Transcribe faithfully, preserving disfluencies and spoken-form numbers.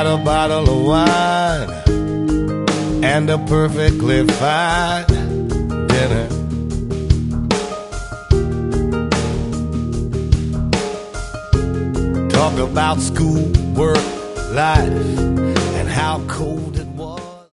a bottle of wine and a perfectly fine dinner. Talk about school, work, life, and how cold